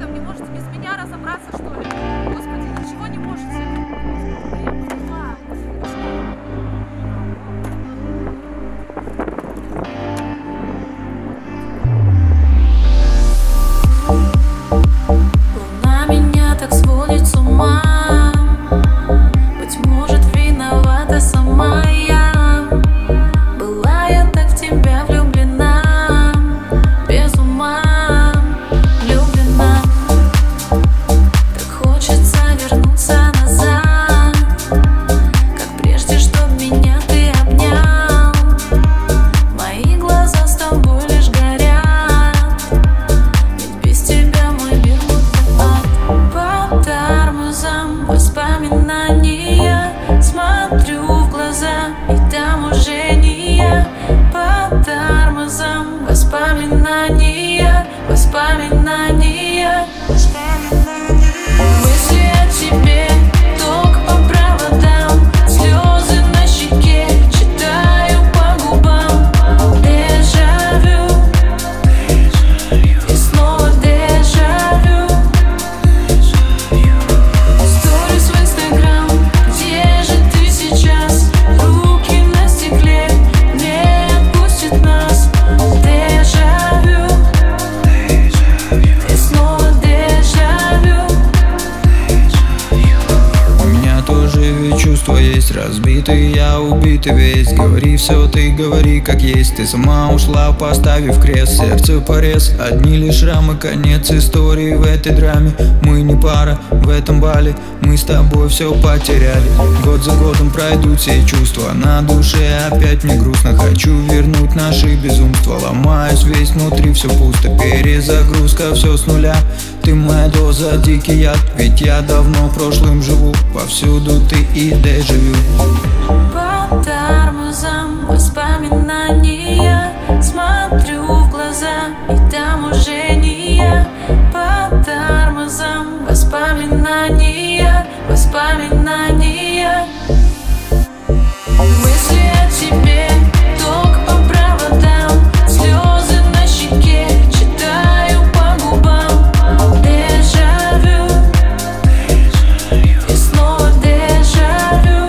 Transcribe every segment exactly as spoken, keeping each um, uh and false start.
там не можете без меня разобраться, что ли? Господи, ничего не можете. Да я поняла. Луна меня так сводит с ума. Быть может, виновата сама я. Была я так в тебя влюблена, без ума влюблена. Так хочется вернуться назад, как прежде, чтоб меня ты обнял. Мои глаза с тобой лишь горят, ведь без тебя мой мир будто ад. По тормозам воспоминания смотрю в глаза, и там уже не я. По тормозам воспоминания, воспоминания, мысли о тебе ток по проводам, слезы на щеке читаю по губам. Дежавю, и снова дежавю. Сторис в Инстаграм, где же ты сейчас? Руки на стекле, не отпустит нас. Дежавю, и снова дежавю. У меня тоже ведь чувства есть, разбитый я, убитый весь. Говори все, ты говори как есть. Ты сама ушла, поставив крест. Сердце порез, одни лишь рамы. Конец истории в этой драме. Мы не пара в этом бале, мы с тобой все потеряли. Год за годом пройдут все чувства, на душе опять мне грустно. Хочу вернуть наши безумства, ломаюсь весь внутри, все пусто. Перезагрузка, все с нуля. Ты моя доза, дикий яд, ведь я давно прошлым живу. Повсюду ты и дежавю. По тормозам воспоминания смотрю в глаза, и там уже не я. По тормозам воспоминания, воспоминания, мысли о тебе ток по проводам, слезы на щеке читаю по губам. Дежавю, и снова дежавю.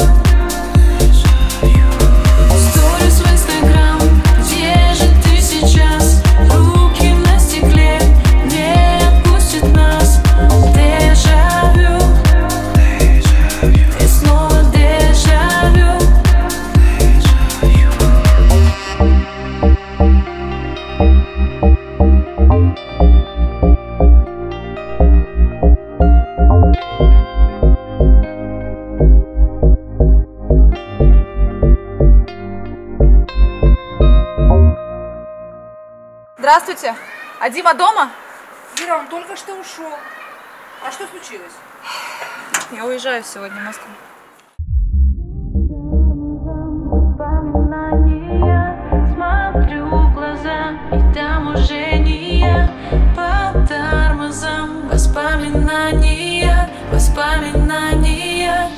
Сторис в Инстаграм, где же ты сейчас? Руки на стекле, не отпустит нас. Дежавю, и снова дежавю. Здравствуйте. А Дима дома? Ира, он только что ушел. А что случилось? Я уезжаю сегодня в Москву. Воспоминания смотрю в глаза, и там уже не я. По тормозам воспоминания, воспоминания.